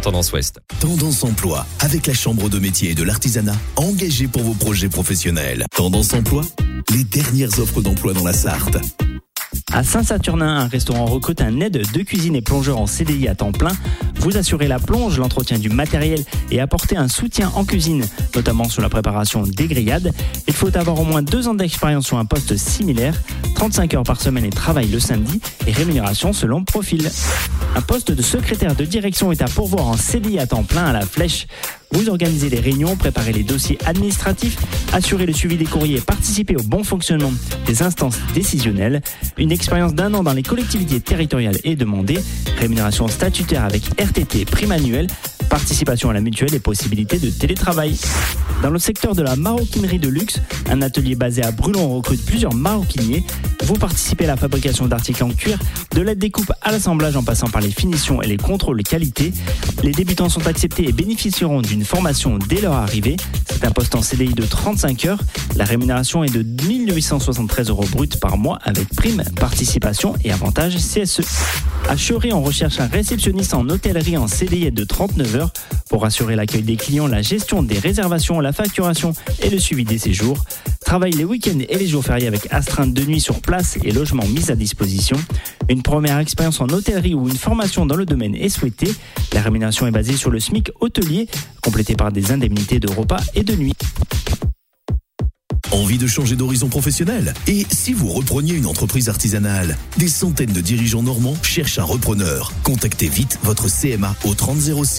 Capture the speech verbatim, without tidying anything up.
Tendance Ouest. Tendance Emploi, avec la Chambre de métier et de l'artisanat, engagée pour vos projets professionnels. Tendance Emploi, les dernières offres d'emploi dans la Sarthe. À Saint-Saturnin, un restaurant recrute un aide de cuisine et plongeur en C D I à temps plein. Vous assurez la plonge, l'entretien du matériel et apportez un soutien en cuisine, notamment sur la préparation des grillades. Il faut avoir au moins deux ans d'expérience sur un poste similaire, trente-cinq heures par semaine et travail le samedi et rémunération selon profil. Un poste de secrétaire de direction est à pourvoir en C D I à temps plein à la Flèche. Vous organisez les réunions, préparez les dossiers administratifs, assurez le suivi des courriers et participez au bon fonctionnement des instances décisionnelles. Une expérience d'un an dans les collectivités territoriales est demandée. Rémunération statutaire avec R T T prime annuelle, participation à la mutuelle et possibilité de télétravail. Dans le secteur de la maroquinerie de luxe, un atelier basé à Brulon recrute plusieurs maroquiniers. Vous participez à la fabrication d'articles en cuir, de la découpe à l'assemblage en passant par les finitions et les contrôles qualité. Les débutants sont acceptés et bénéficieront d'une formation dès leur arrivée. C'est un poste en C D I de trente-cinq heures. La rémunération est de mille huit cent soixante-treize euros bruts par mois avec prime, participation et avantages C S E. À Chauray, on recherche un réceptionniste en hôtellerie en C D I de trente-neuf heures pour assurer l'accueil des clients, la gestion des réservations, la facturation et le suivi des séjours. Travail les week-ends et les jours fériés avec astreinte de nuit sur place et logement mis à disposition. Une première expérience en hôtellerie ou une formation dans le domaine est souhaitée. La rémunération est basée sur le SMIC hôtelier, complétée par des indemnités de repas et de nuit. Envie de changer d'horizon professionnel? Et si vous repreniez une entreprise artisanale? Des centaines de dirigeants normands cherchent un repreneur. Contactez vite votre C M A au trente zéro six.